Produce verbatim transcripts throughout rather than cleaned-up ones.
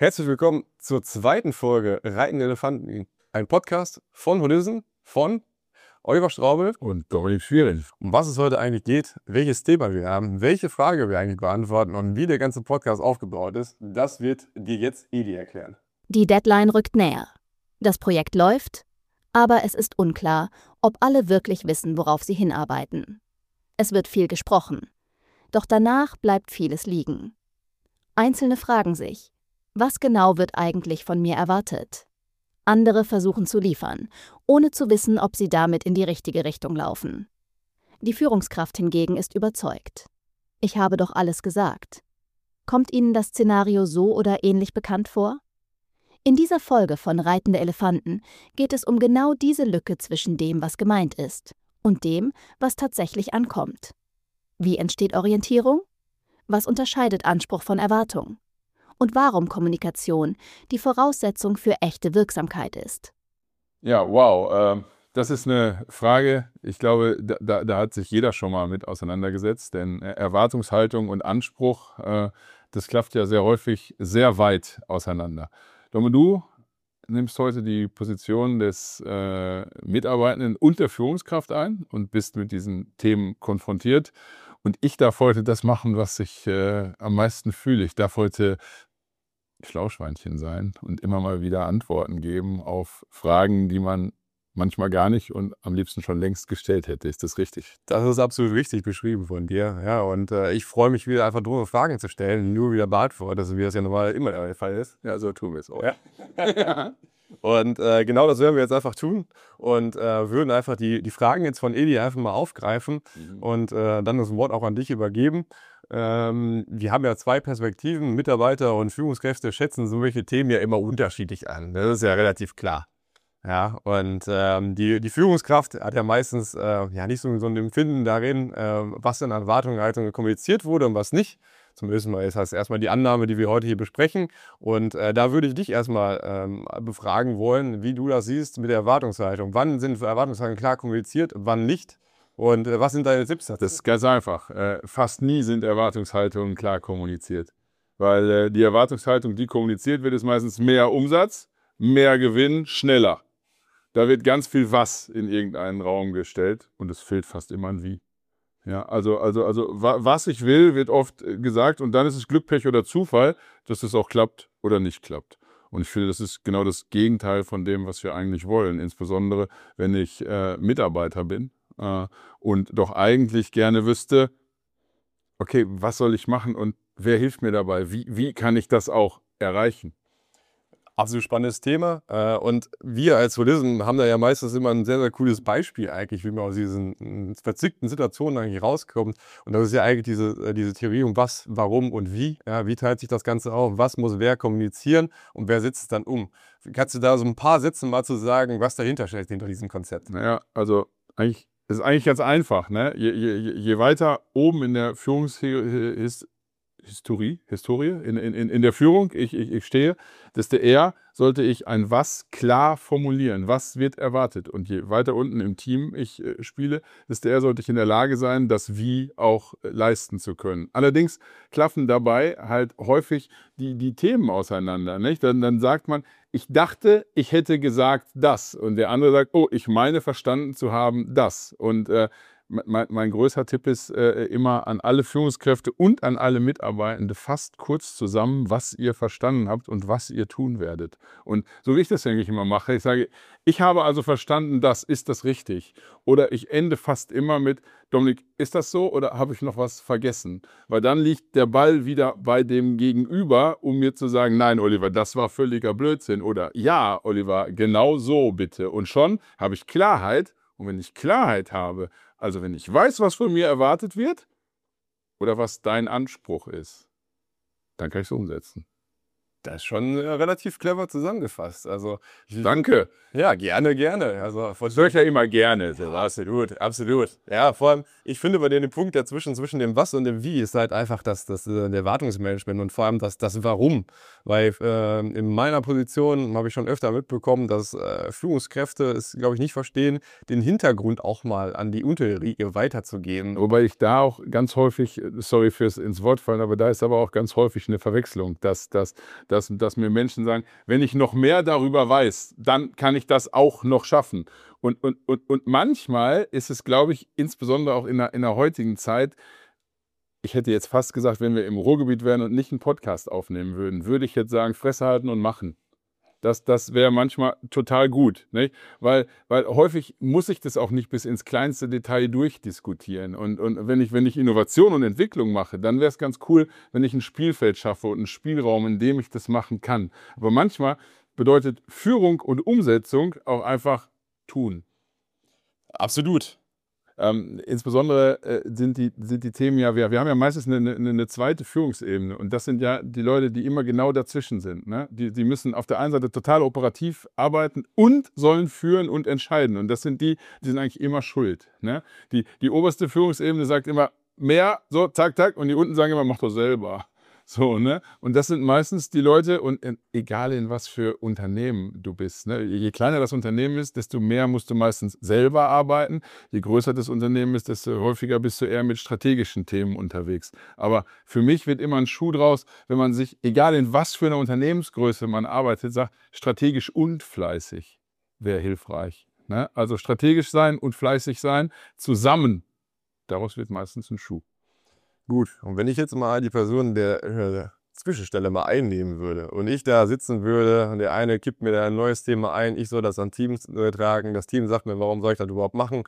Herzlich willkommen zur zweiten Folge Reitende Elefanten, ein Podcast von Holissen, von Oliver Straubel und Dominik Schwierig. Um was es heute eigentlich geht, welches Thema wir haben, welche Frage wir eigentlich beantworten und wie der ganze Podcast aufgebaut ist, das wird dir jetzt Eli erklären. Die Deadline rückt näher. Das Projekt läuft, aber es ist unklar, ob alle wirklich wissen, worauf sie hinarbeiten. Es wird viel gesprochen, doch danach bleibt vieles liegen. Einzelne fragen sich, was genau wird eigentlich von mir erwartet? Andere versuchen zu liefern, ohne zu wissen, ob sie damit in die richtige Richtung laufen. Die Führungskraft hingegen ist überzeugt. Ich habe doch alles gesagt. Kommt Ihnen das Szenario so oder ähnlich bekannt vor? In dieser Folge von Reitende Elefanten geht es um genau diese Lücke zwischen dem, was gemeint ist, und dem, was tatsächlich ankommt. Wie entsteht Orientierung? Was unterscheidet Anspruch von Erwartung? Und warum Kommunikation die Voraussetzung für echte Wirksamkeit ist. Ja, wow. Äh, das ist eine Frage, ich glaube, da, da, da hat sich jeder schon mal mit auseinandergesetzt, denn Erwartungshaltung und Anspruch, äh, das klafft ja sehr häufig sehr weit auseinander. Domme, du nimmst heute die Position des äh, Mitarbeitenden und der Führungskraft ein und bist mit diesen Themen konfrontiert. Und ich darf heute das machen, was ich äh, am meisten fühle. Ich darf heute Schlauschweinchen sein und immer mal wieder Antworten geben auf Fragen, die man manchmal gar nicht und am liebsten schon längst gestellt hätte. Ist das richtig? Das ist absolut richtig beschrieben von dir. Ja, und äh, ich freue mich wieder einfach drüber Fragen zu stellen, nur wieder beantworten, wie das ja normal immer der Fall ist. Ja, so tun wir es auch. Ja. Und äh, genau das werden wir jetzt einfach tun und äh, würden einfach die, die Fragen jetzt von Eli einfach mal aufgreifen mhm. und äh, dann das Wort auch an dich übergeben. Ähm, wir haben ja zwei Perspektiven, Mitarbeiter und Führungskräfte schätzen solche Themen ja immer unterschiedlich an. Das ist ja relativ klar. Ja, und ähm, die, die Führungskraft hat ja meistens äh, ja nicht so, so ein Empfinden darin, äh, was in Erwartungen Haltung kommuniziert wurde und was nicht. Zumindest mal ist das erstmal die Annahme, die wir heute hier besprechen. Und äh, da würde ich dich erstmal ähm, befragen wollen, wie du das siehst mit der Erwartungshaltung. Wann sind Erwartungshaltungen klar kommuniziert, wann nicht? Und äh, was sind deine Tipps dazu? Das ist ganz einfach. Äh, fast nie sind Erwartungshaltungen klar kommuniziert. Weil äh, die Erwartungshaltung, die kommuniziert wird, ist meistens mehr Umsatz, mehr Gewinn, schneller. Da wird ganz viel Was in irgendeinen Raum gestellt und es fehlt fast immer ein Wie. Ja, also, also, also was ich will, wird oft gesagt und dann ist es Glück, Pech oder Zufall, dass es auch klappt oder nicht klappt. Und ich finde, das ist genau das Gegenteil von dem, was wir eigentlich wollen. Insbesondere, wenn ich äh, Mitarbeiter bin äh, und doch eigentlich gerne wüsste, okay, was soll ich machen und wer hilft mir dabei? Wie, wie kann ich das auch erreichen? Absolut spannendes Thema. Und wir als Holissen haben da ja meistens immer ein sehr, sehr cooles Beispiel eigentlich, wie man aus diesen verzwickten Situationen eigentlich rauskommt. Und das ist ja eigentlich diese, diese Theorie um was, warum und wie. Ja, wie teilt sich das Ganze auf? Was muss wer kommunizieren und wer setzt es dann um? Kannst du da so ein paar Sätze mal zu sagen, was dahinter steht, hinter diesem Konzept? Naja, also eigentlich, das ist eigentlich ganz einfach. Ne? Je, je, je weiter oben in der Führungshistorie Historie, Historie in, in, in der Führung ich, ich, ich stehe, desto eher sollte ich ein Was klar formulieren. Was wird erwartet? Und je weiter unten im Team ich äh, spiele, desto eher sollte ich in der Lage sein, das Wie auch äh, leisten zu können. Allerdings klaffen dabei halt häufig die, die Themen auseinander. Nicht? Dann, dann sagt man, ich dachte, ich hätte gesagt das. Und der andere sagt, oh, ich meine verstanden zu haben das. Und äh, Mein, mein größter Tipp ist äh, immer an alle Führungskräfte und an alle Mitarbeitende, fasst kurz zusammen, was ihr verstanden habt und was ihr tun werdet. Und so wie ich das eigentlich immer mache, ich sage, ich habe also verstanden, das, ist das richtig? Oder ich ende fast immer mit, Dominik, ist das so oder habe ich noch was vergessen? Weil dann liegt der Ball wieder bei dem Gegenüber, um mir zu sagen, nein, Oliver, das war völliger Blödsinn. Oder ja, Oliver, genau so bitte. Und schon habe ich Klarheit. Und wenn ich Klarheit habe, also wenn ich weiß, was von mir erwartet wird oder was dein Anspruch ist, dann kann ich es umsetzen. Das ist schon äh, relativ clever zusammengefasst. Also, ich, Danke. Ja, gerne, gerne. Also, das höre ich ja immer gerne. Ja, absolut, absolut. Ja, vor allem, ich finde bei dem Punkt dazwischen, zwischen dem Was und dem Wie, ist halt einfach das, das, das Erwartungsmanagement und vor allem das, das Warum. Weil äh, in meiner Position habe ich schon öfter mitbekommen, dass äh, Führungskräfte es, glaube ich, nicht verstehen, den Hintergrund auch mal an die Unterriege weiterzugeben. Wobei ich da auch ganz häufig, sorry fürs ins Wort fallen, aber da ist aber auch ganz häufig eine Verwechslung, dass, dass dass, dass mir Menschen sagen, wenn ich noch mehr darüber weiß, dann kann ich das auch noch schaffen. Und, und, und, und manchmal ist es, glaube ich, insbesondere auch in der, in der heutigen Zeit, ich hätte jetzt fast gesagt, wenn wir im Ruhrgebiet wären und nicht einen Podcast aufnehmen würden, würde ich jetzt sagen, Fresse halten und machen. Das, das wäre manchmal total gut, nicht? Weil, weil häufig muss ich das auch nicht bis ins kleinste Detail durchdiskutieren. Und, und wenn ich, wenn ich Innovation und Entwicklung mache, dann wäre es ganz cool, wenn ich ein Spielfeld schaffe und einen Spielraum, in dem ich das machen kann. Aber manchmal bedeutet Führung und Umsetzung auch einfach tun. Absolut. Ähm, insbesondere äh, sind, die, sind die Themen ja, wir, wir haben ja meistens eine, eine, eine zweite Führungsebene und das sind ja die Leute, die immer genau dazwischen sind. Ne? Die, die müssen auf der einen Seite total operativ arbeiten und sollen führen und entscheiden und das sind die, die sind eigentlich immer schuld. Ne? Die, die oberste Führungsebene sagt immer mehr, so, zack, zack und die unten sagen immer, mach doch selber. So, ne? Und das sind meistens die Leute, und in, egal in was für Unternehmen du bist, ne? Je kleiner das Unternehmen ist, desto mehr musst du meistens selber arbeiten. Je größer das Unternehmen ist, desto häufiger bist du eher mit strategischen Themen unterwegs. Aber für mich wird immer ein Schuh draus, wenn man sich, egal in was für einer Unternehmensgröße man arbeitet, sagt, strategisch und fleißig wäre hilfreich. Ne? Also strategisch sein und fleißig sein, zusammen, daraus wird meistens ein Schuh. Gut, und wenn ich jetzt mal die Person der äh, Zwischenstelle mal einnehmen würde und ich da sitzen würde und der eine kippt mir da ein neues Thema ein, ich soll das an Teams äh, tragen, das Team sagt mir, warum soll ich das überhaupt machen?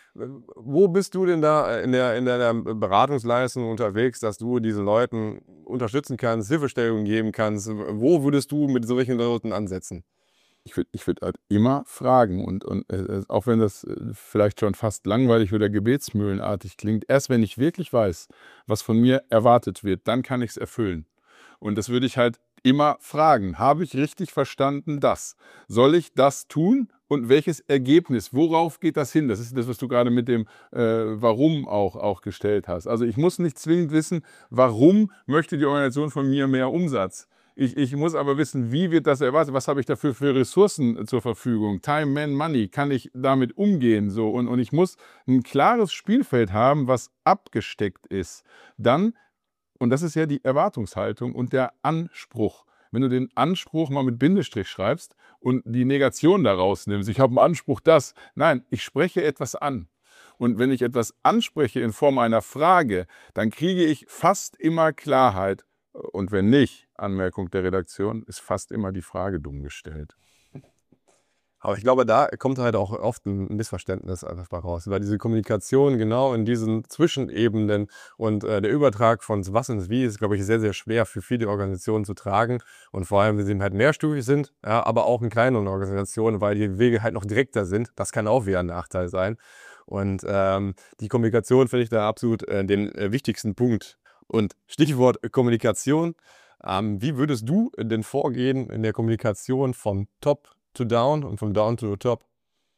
Wo bist du denn da in der, in der Beratungsleistung unterwegs, dass du diesen Leuten unterstützen kannst, Hilfestellung geben kannst? Wo würdest du mit solchen Leuten ansetzen? Ich würde ich würd halt immer fragen und, und äh, auch wenn das äh, vielleicht schon fast langweilig oder gebetsmühlenartig klingt, erst wenn ich wirklich weiß, was von mir erwartet wird, dann kann ich es erfüllen. Und das würde ich halt immer fragen. Habe ich richtig verstanden das? Soll ich das tun? Und welches Ergebnis? Worauf geht das hin? Das ist das, was du gerade mit dem äh, Warum auch, auch gestellt hast. Also ich muss nicht zwingend wissen, warum möchte die Organisation von mir mehr Umsatz? Ich, ich muss aber wissen, wie wird das erwartet? Was habe ich dafür für Ressourcen zur Verfügung? Time, Man, Money. Kann ich damit umgehen? So? Und, und ich muss ein klares Spielfeld haben, was abgesteckt ist. Dann, und das ist ja die Erwartungshaltung und der Anspruch. Wenn du den Anspruch mal mit Bindestrich schreibst und die Negation daraus nimmst, ich habe einen Anspruch, das. Nein, ich spreche etwas an. Und wenn ich etwas anspreche in Form einer Frage, dann kriege ich fast immer Klarheit. Und wenn nicht, Anmerkung der Redaktion, ist fast immer die Frage dumm gestellt. Aber ich glaube, da kommt halt auch oft ein Missverständnis einfach raus, weil diese Kommunikation genau in diesen Zwischenebenen und äh, der Übertrag von was ins Wie ist, glaube ich, sehr, sehr schwer für viele Organisationen zu tragen. Und vor allem, wenn sie halt mehrstufig sind, ja, aber auch in kleineren Organisationen, weil die Wege halt noch direkter sind. Das kann auch wieder ein Nachteil sein. Und ähm, die Kommunikation finde ich da absolut äh, den äh, wichtigsten Punkt. Und Stichwort Kommunikation. Ähm, wie würdest du denn vorgehen in der Kommunikation von Top to Down und von Down to Top?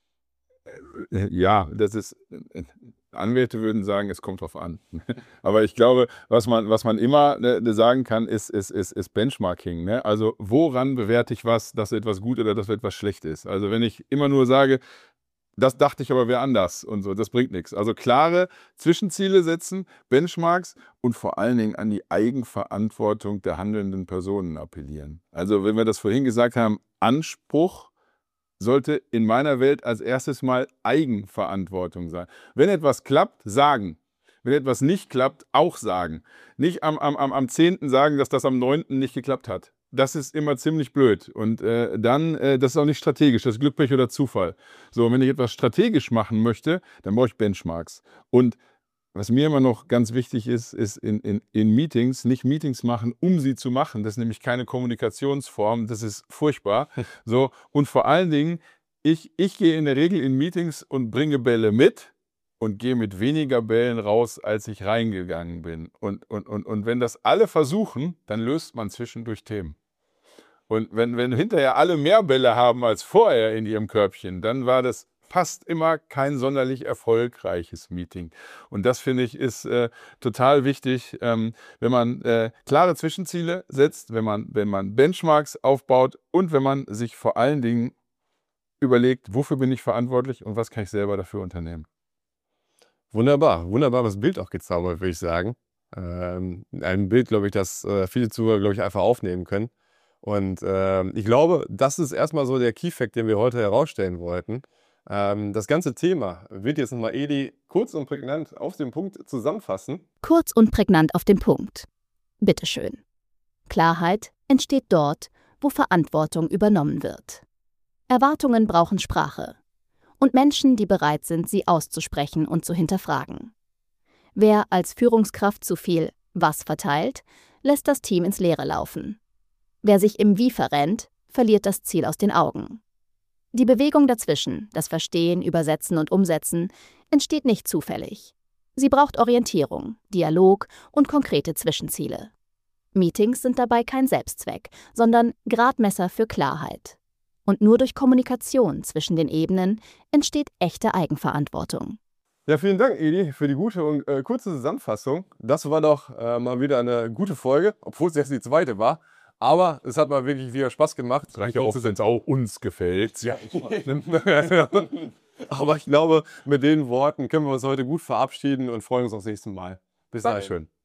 Ja, das ist, Anwälte würden sagen, es kommt drauf an. Aber ich glaube, was man, was man immer ne, sagen kann, ist, ist, ist, ist Benchmarking. Ne? Also woran bewerte ich was, dass etwas gut oder dass etwas schlecht ist? Also wenn ich immer nur sage, das dachte ich aber wäre anders und so, das bringt nichts. Also klare Zwischenziele setzen, Benchmarks und vor allen Dingen an die Eigenverantwortung der handelnden Personen appellieren. Also wenn wir das vorhin gesagt haben, Anspruch sollte in meiner Welt als erstes mal Eigenverantwortung sein. Wenn etwas klappt, sagen. Wenn etwas nicht klappt, auch sagen. Nicht am, am, am zehnten sagen, dass das am neunten nicht geklappt hat. Das ist immer ziemlich blöd. Und äh, dann, äh, das ist auch nicht strategisch, das ist Glück, Pech oder Zufall. So, wenn ich etwas strategisch machen möchte, dann brauche ich Benchmarks. Und was mir immer noch ganz wichtig ist, ist in, in, in Meetings, nicht Meetings machen, um sie zu machen. Das ist nämlich keine Kommunikationsform, das ist furchtbar. So, und vor allen Dingen, ich, ich gehe in der Regel in Meetings und bringe Bälle mit und gehe mit weniger Bällen raus, als ich reingegangen bin. Und, und, und, und wenn das alle versuchen, dann löst man zwischendurch Themen. Und wenn, wenn hinterher alle mehr Bälle haben als vorher in ihrem Körbchen, dann war das fast immer kein sonderlich erfolgreiches Meeting. Und das, finde ich, ist äh, total wichtig, ähm, wenn man äh, klare Zwischenziele setzt, wenn man, wenn man Benchmarks aufbaut und wenn man sich vor allen Dingen überlegt, wofür bin ich verantwortlich und was kann ich selber dafür unternehmen. Wunderbar, wunderbares Bild auch gezaubert, würde ich sagen. Ähm, ein Bild, glaube ich, das äh, viele Zuhörer, glaube ich, einfach aufnehmen können. Und ähm, ich glaube, das ist erstmal so der Key-Fact, den wir heute herausstellen wollten. Ähm, das ganze Thema wird jetzt nochmal Edi kurz und prägnant auf den Punkt zusammenfassen. Kurz und prägnant auf den Punkt. Bitteschön. Klarheit entsteht dort, wo Verantwortung übernommen wird. Erwartungen brauchen Sprache und Menschen, die bereit sind, sie auszusprechen und zu hinterfragen. Wer als Führungskraft zu viel Was verteilt, lässt das Team ins Leere laufen. Wer sich im Wie verrennt, verliert das Ziel aus den Augen. Die Bewegung dazwischen, das Verstehen, Übersetzen und Umsetzen, entsteht nicht zufällig. Sie braucht Orientierung, Dialog und konkrete Zwischenziele. Meetings sind dabei kein Selbstzweck, sondern Gradmesser für Klarheit. Und nur durch Kommunikation zwischen den Ebenen entsteht echte Eigenverantwortung. Ja, vielen Dank, Edi, für die gute und äh, kurze Zusammenfassung. Das war doch äh, mal wieder eine gute Folge, obwohl es jetzt die zweite war. Aber es hat mal wirklich wieder Spaß gemacht. Das reicht ja auch, wenn es auch uns gefällt. Ja. Aber ich glaube, mit den Worten können wir uns heute gut verabschieden und freuen uns aufs nächste Mal. Bis dahin. Dankeschön.